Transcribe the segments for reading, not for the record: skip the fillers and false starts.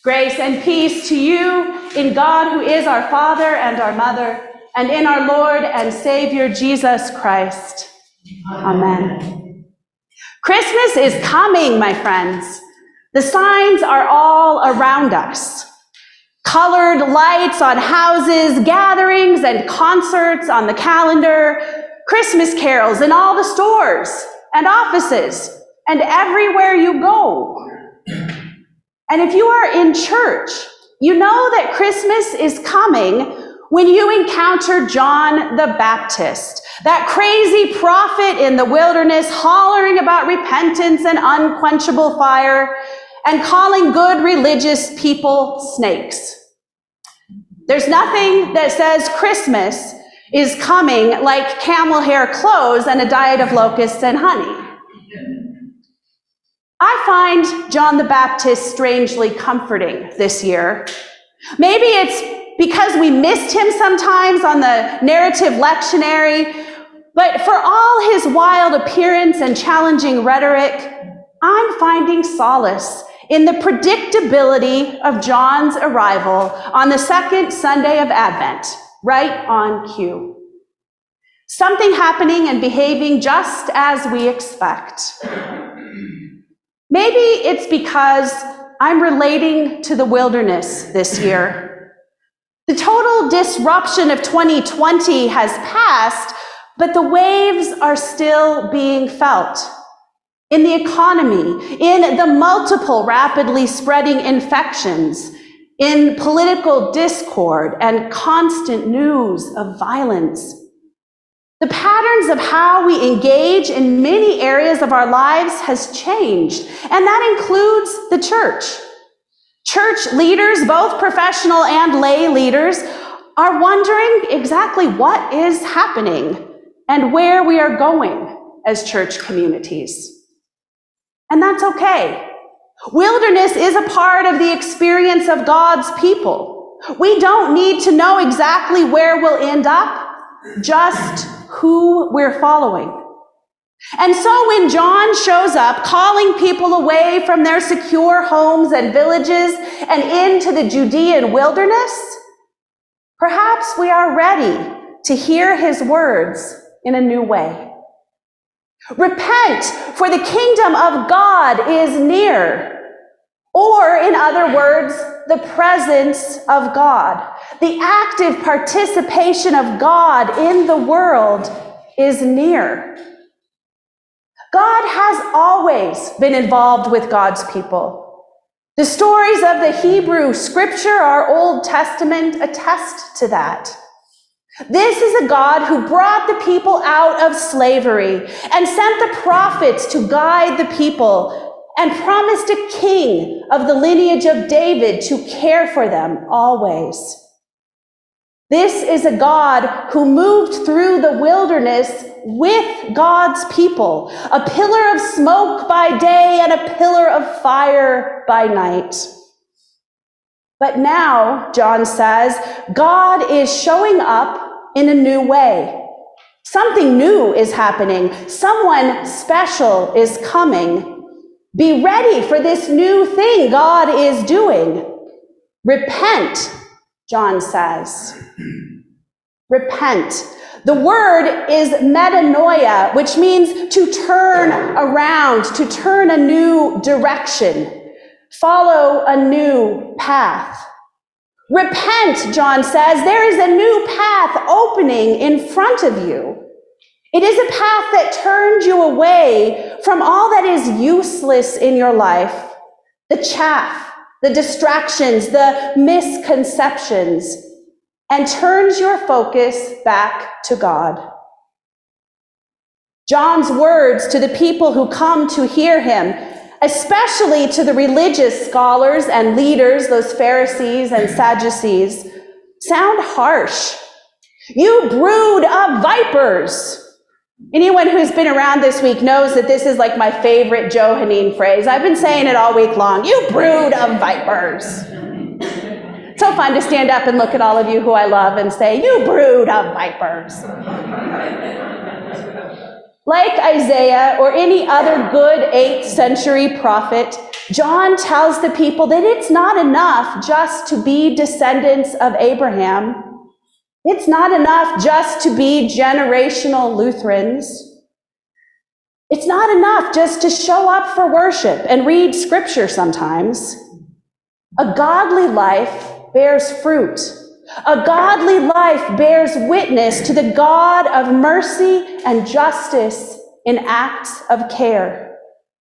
Grace and peace to you in God, who is our Father and our Mother, and in our Lord and Savior, Jesus Christ. Amen. Christmas is coming, my friends. The signs are all around us. Colored lights on houses, gatherings and concerts on the calendar, Christmas carols in all the stores and offices and everywhere you go. And if you are in church, you know that Christmas is coming when you encounter John the Baptist, that crazy prophet in the wilderness hollering about repentance and unquenchable fire and calling good religious people snakes. There's nothing that says Christmas is coming like camel hair clothes and a diet of locusts and honey. I find John the Baptist strangely comforting this year. Maybe it's because we missed him sometimes on the narrative lectionary, but for all his wild appearance and challenging rhetoric, I'm finding solace in the predictability of John's arrival on the second Sunday of Advent, right on cue. Something happening and behaving just as we expect. Maybe it's because I'm relating to the wilderness this year. The total disruption of 2020 has passed, but the waves are still being felt. In the economy, in the multiple rapidly spreading infections, in political discord and constant news of violence. The patterns of how we engage in many areas of our lives has changed, and that includes the church. Church leaders, both professional and lay leaders, are wondering exactly what is happening and where we are going as church communities. And that's okay. Wilderness is a part of the experience of God's people. We don't need to know exactly where we'll end up, just who we're following. And so when John shows up, calling people away from their secure homes and villages and into the Judean wilderness, perhaps we are ready to hear his words in a new way. Repent, for the kingdom of God is near. Or, in other words, the presence of God. The active participation of God in the world is near. God has always been involved with God's people. The stories of the Hebrew Scripture, our Old Testament, attest to that. This is a God who brought the people out of slavery and sent the prophets to guide the people and promised a king of the lineage of David to care for them always. This is a God who moved through the wilderness with God's people, a pillar of smoke by day and a pillar of fire by night. But now, John says, God is showing up in a new way. Something new is happening. Someone special is coming. Be ready for this new thing God is doing. Repent, John says. Repent. The word is metanoia, which means to turn around, to turn a new direction, follow a new path. Repent, John says. There is a new path opening in front of you. It is a path that turns you away from all that is useless in your life, the chaff, the distractions, the misconceptions, and turns your focus back to God. John's words to the people who come to hear him, especially to the religious scholars and leaders, those Pharisees and Sadducees, sound harsh. You brood of vipers. Anyone who's been around this week knows that this is like my favorite Johannine phrase. I've been saying it all week long. You brood of vipers. It's so fun to stand up and look at all of you who I love and say, you brood of vipers. Like Isaiah or any other good 8th century prophet, John tells the people that it's not enough just to be descendants of Abraham. It's not enough just to be generational Lutherans. It's not enough just to show up for worship and read scripture sometimes. A godly life bears fruit. A godly life bears witness to the God of mercy and justice in acts of care.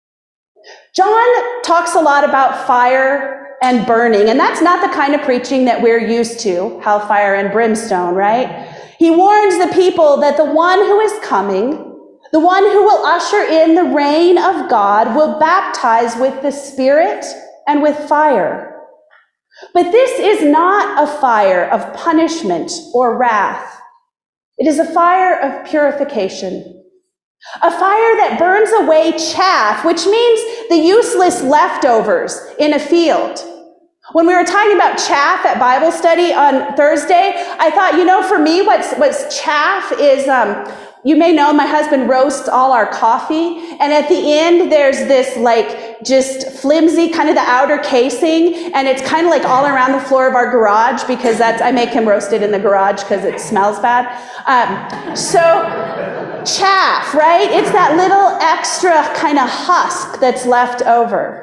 John talks a lot about fire and burning, and that's not the kind of preaching that we're used to, hellfire and brimstone, right? He warns the people that the one who is coming, the one who will usher in the reign of God, will baptize with the Spirit and with fire. But this is not a fire of punishment or wrath. It is a fire of purification. A fire that burns away chaff, which means the useless leftovers in a field. When we were talking about chaff at Bible study on Thursday, I thought, for me, what's chaff is, you may know my husband roasts all our coffee, and at the end there's this just flimsy, kind of the outer casing, and it's kind of all around the floor of our garage because I make him roast it in the garage because it smells bad. So chaff, right? It's that little extra kind of husk that's left over.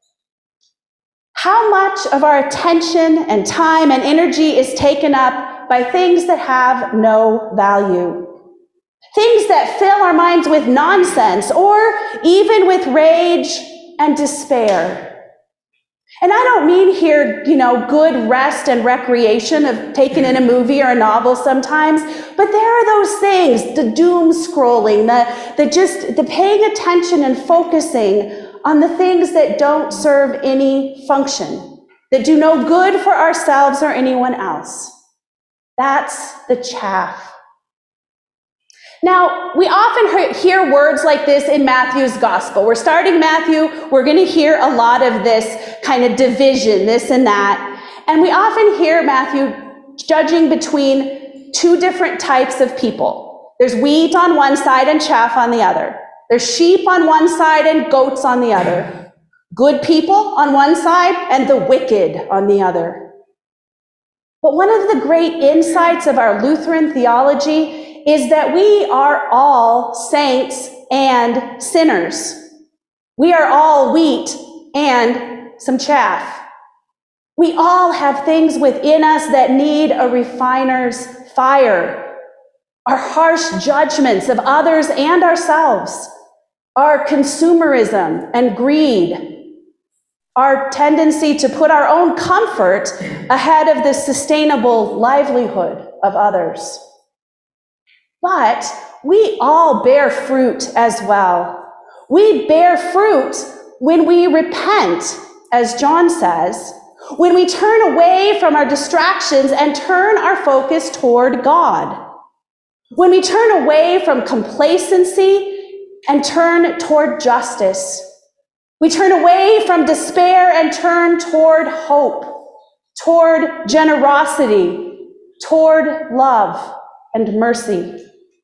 How much of our attention and time and energy is taken up by things that have no value? Things that fill our minds with nonsense or even with rage and despair. And I don't mean here, good rest and recreation of taking in a movie or a novel sometimes, but there are those things, the doom scrolling, the paying attention and focusing on the things that don't serve any function, that do no good for ourselves or anyone else. That's the chaff. Now, we often hear words like this in Matthew's gospel. We're starting Matthew, we're going to hear a lot of this kind of division, this and that. And we often hear Matthew judging between two different types of people. There's wheat on one side and chaff on the other. There's sheep on one side and goats on the other. Good people on one side and the wicked on the other. But one of the great insights of our Lutheran theology is that we are all saints and sinners. We are all wheat and some chaff. We all have things within us that need a refiner's fire. Our harsh judgments of others and ourselves, our consumerism and greed, our tendency to put our own comfort ahead of the sustainable livelihood of others. But we all bear fruit as well. We bear fruit when we repent, as John says, when we turn away from our distractions and turn our focus toward God. When we turn away from complacency and turn toward justice. We turn away from despair and turn toward hope, toward generosity, toward love and mercy.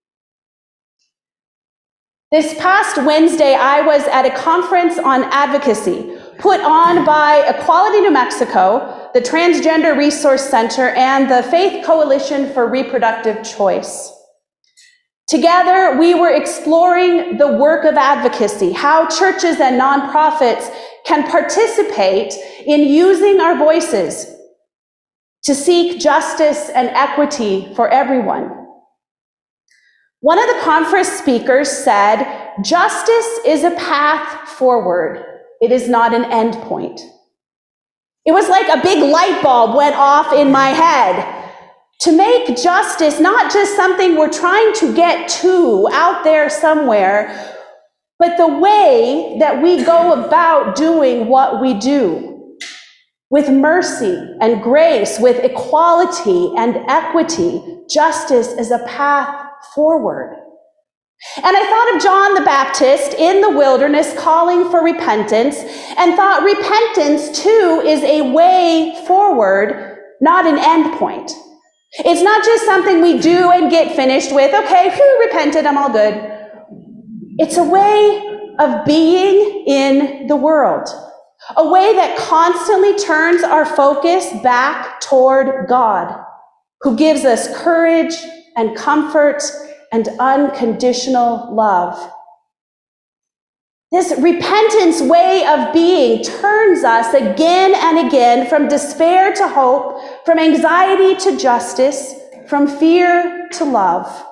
This past Wednesday, I was at a conference on advocacy put on by Equality New Mexico, the Transgender Resource Center, and the Faith Coalition for Reproductive Choice. Together, we were exploring the work of advocacy, how churches and nonprofits can participate in using our voices to seek justice and equity for everyone. One of the conference speakers said, "Justice is a path forward. It is not an end point." It was like a big light bulb went off in my head. To make justice not just something we're trying to get to out there somewhere, but the way that we go about doing what we do. With mercy and grace, with equality and equity, justice is a path forward. And I thought of John the Baptist in the wilderness calling for repentance, and thought repentance too is a way forward, not an end point. It's not just something we do and get finished with. Okay, repented, I'm all good. It's a way of being in the world, a way that constantly turns our focus back toward God, who gives us courage and comfort and unconditional love. This repentance way of being turns us again and again from despair to hope, from anxiety to justice, from fear to love.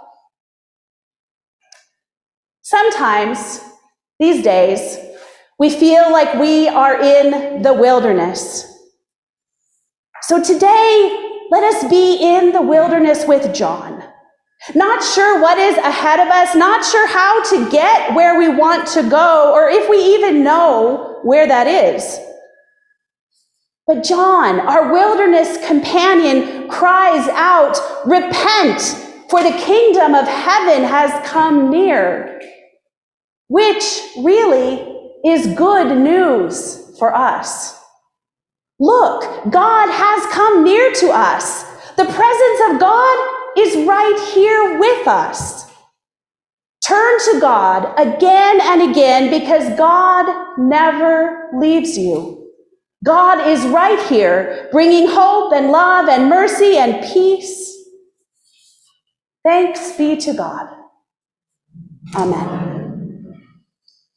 Sometimes, these days, we feel like we are in the wilderness. So today, let us be in the wilderness with John. Not sure what is ahead of us, not sure how to get where we want to go, or if we even know where that is. But John, our wilderness companion, cries out, "Repent, for the kingdom of heaven has come near," which really is good news for us. Look, God has come near to us. The presence of God is right here with us. Turn to God again and again, because God never leaves you. God is right here, bringing hope and love and mercy and peace. Thanks be to God. Amen.